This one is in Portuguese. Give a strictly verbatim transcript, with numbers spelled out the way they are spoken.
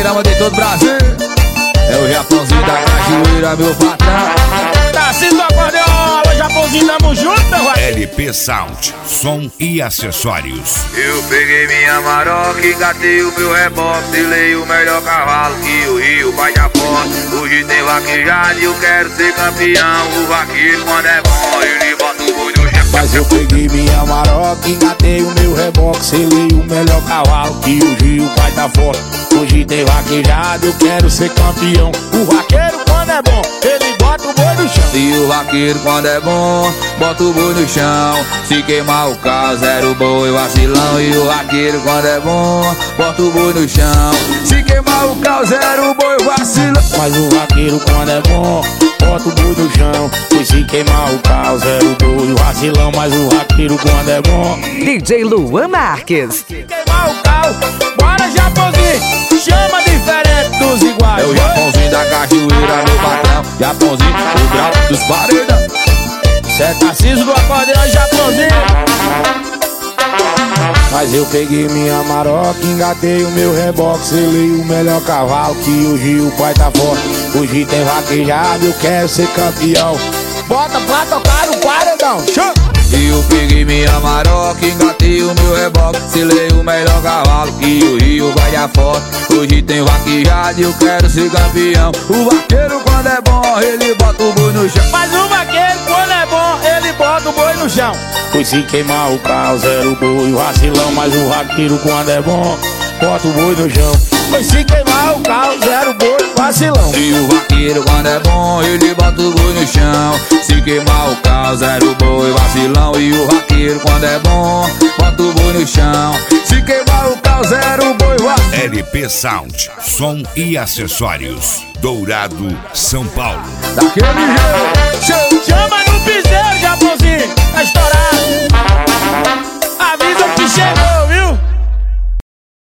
programa de todo o Brasil. É o Japãozinho da Cachoeira, meu patrão. Tarcísio do acordeão, alô Japãozinho, tamo junto, meu vai. L P Sound, som e acessórios. Eu peguei minha maroca, engatei o meu reboque, selei o melhor cavalo que o Rio vai de foto. Hoje tem vaquejada e eu quero ser campeão. O vaqueiro quando é bom, ele bota o boi no chão. Mas eu peguei minha maroca, engatei o meu reboque, selei o melhor cavalo que o Rio vai dar fora. Hoje tem vaquejada, eu quero ser campeão. O vaqueiro quando é bom, ele bota o boi no chão. E o vaqueiro quando é bom, bota o boi no chão. Se queimar o carro, zero boi, vacilão. E o vaqueiro quando é bom, bota o boi no chão. Se queimar o carro, zero boi, vacilão. Mas o vaqueiro quando é bom, bota o boi no chão. Pois se queimar o carro, zero boi, vacilão. Mas o vaqueiro quando é bom. D J Luan Marques. Se queimar o carro, bora Japãozinho, chama diferente dos iguais. É o Japãozinho da Cachoeira, meu patrão. Japãozinho, o grau dos paredão. Cê é Tarcísio do acordeão, Japãozinho. Mas eu peguei minha maroca, engatei o meu reboque, selei o melhor cavalo que o Rio vai tá fora. Hoje tem vaquejada, eu quero ser campeão. Bota pra tocar no paredão, chama. E eu peguei minha maroca, engatei o meu reboque, selei o melhor cavalo que o Rio vai dar foto. Hoje tem vaquejada e eu quero ser campeão. O vaqueiro quando é bom, ele bota o boi no chão. Mas o vaqueiro quando é bom, ele bota o boi no chão. Pois se queimar o carro, zero boi, vacilão. Mas o vaqueiro quando é bom, bota o boi no chão. Pois se queimar o carro, zero boi, vacilão. E o vaqueiro quando é bom, ele bota o boi no chão. Se queimar o carro, zero boi, vacilão. E o vaqueiro quando é bom, bota o boi no chão. Se queimar o carro, zero boi, vacilão. L P Sound, som e acessórios. Dourado, São Paulo. Daquele jeito,